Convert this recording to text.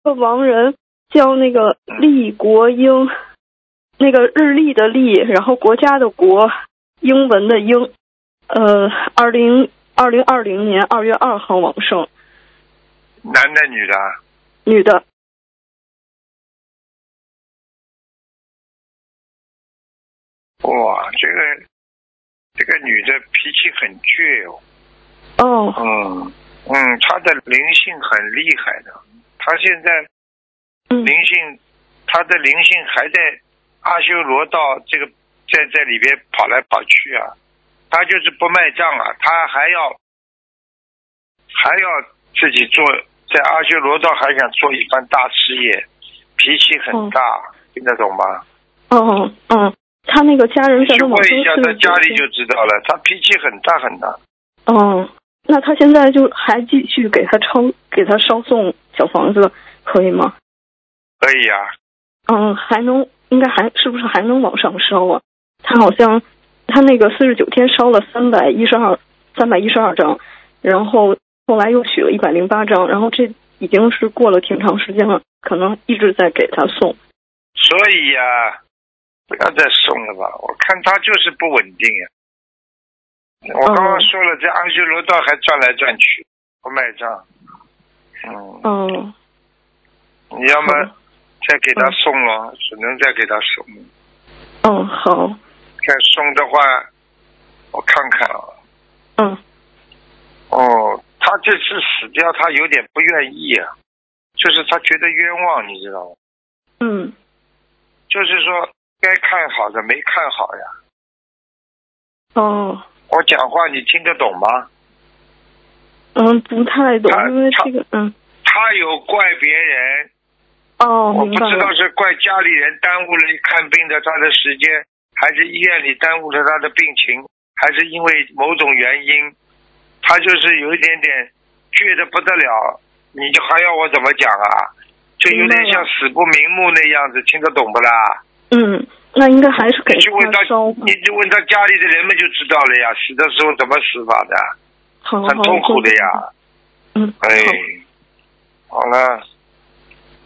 个亡人叫那个厉国英，那个日历的历，然后国家的国，英文的英，2020年2月2号往生。 男的女的？ 女的。 哇，这个女的脾气很倔哦。 哦。 她的灵性很厉害的，她现在灵性，她的灵性还在阿修罗道这个在里边跑来跑去啊，她就是不卖账啊，她还要自己做，在阿修罗道还想做一番大事业，脾气很大，听得懂吗？ 他那个家人在他往生去问一下他家里就知道了，他脾气很大很大。 那他现在就还继续给他烧送小房子，可以吗？ 可以呀。 应该是不是还能往上烧啊？他好像他那个49天烧了312张，然后后来又许了108张，然后这已经是过了挺长时间了，可能一直在给他送。 所以呀，不要再送了吧，我看他就是不稳定呀。我刚刚说了，在阿修罗道还转来转去，不卖账。你要么再给他送了，只能再给他送。 好。 再送的话，我看看啊。他这次死掉，他有点不愿意啊，就是他觉得冤枉，你知道吗？就是说该看好的没看好呀。我讲话你听得懂吗？ 不太懂，因为这个他有怪别人。我不知道是怪家里人耽误了看病的他的时间，还是医院里耽误了他的病情，还是因为某种原因，他就是有一点点倔得不得了，你就还要我怎么讲啊？就有点像死不瞑目那样子，听得懂不啦？ 那应该还是给他烧。 你就问他家里的人们就知道了呀，死的时候怎么死法的，很痛苦的呀。好了。